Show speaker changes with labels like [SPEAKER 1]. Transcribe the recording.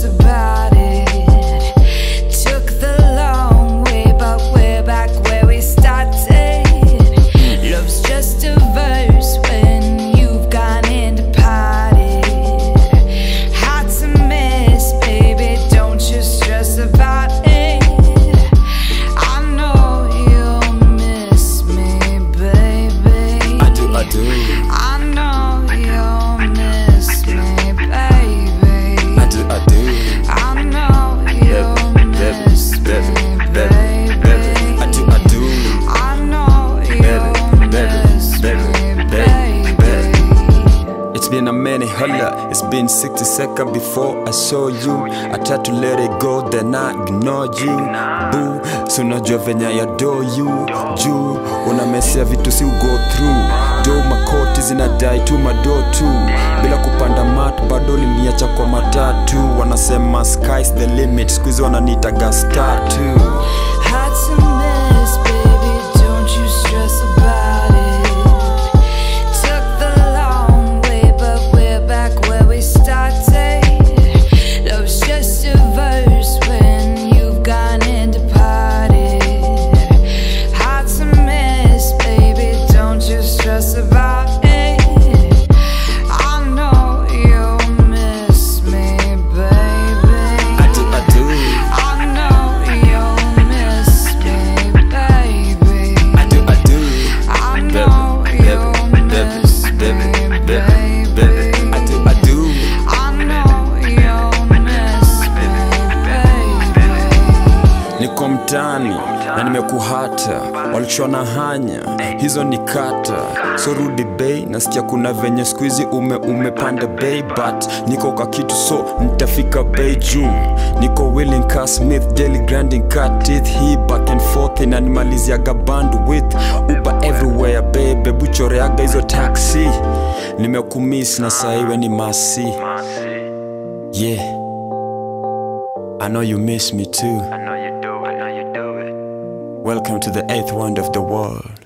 [SPEAKER 1] stress about it. Took the long way, but we're back where we started. Love's just a verse when you've gone and departed. Hard to miss, baby, don't you stress about it. I know you'll miss me, baby.
[SPEAKER 2] I do.
[SPEAKER 1] I know you'll miss me, baby.
[SPEAKER 2] I do.
[SPEAKER 1] I know you'll miss me, baby.
[SPEAKER 2] I do.
[SPEAKER 1] I know you'll miss me, baby.
[SPEAKER 2] It's been a minute, holla. It's been 60 seconds before I saw you. I tried to let it go, then I ignored you. Boo, so unajua venye I adore you. Juu, unamesia vitu si go through. Do makoti zinadai tu mado tu. Bila kupanda mat, bado liniacha kwa matatu. Wanasema sky's the limit, squeeze wananitaga star too.
[SPEAKER 1] Hard to miss, baby, don't you stress about it. Took the long way, but we're back where we started. Love's just a verse when you've gone and departed. Hard to miss, baby, don't you stress about it. I know you'll miss me, baby.
[SPEAKER 2] I do.
[SPEAKER 1] I know you'll miss me, baby.
[SPEAKER 2] I do.
[SPEAKER 1] I know you'll miss me, baby.
[SPEAKER 2] I do.
[SPEAKER 1] I know you'll miss me, baby.
[SPEAKER 2] Niko mtani na nimekuhata, walichona hanya hizo ni kata. So rudi bay, nasikia kuna venye squeezy umepanda bay. But niko kwa kitu so nitafika bay juu. Niko willing ka Smith, daily grinding cut teeth. He back and forth inanimaliziaga bandwidth. Uber everywhere babe, buchoreaga hizo taxi. Nimekumiss na saiwe ni masi. Yeah, I know you miss me too.
[SPEAKER 3] I know you do it.
[SPEAKER 2] Welcome to the 8th wonder of the world.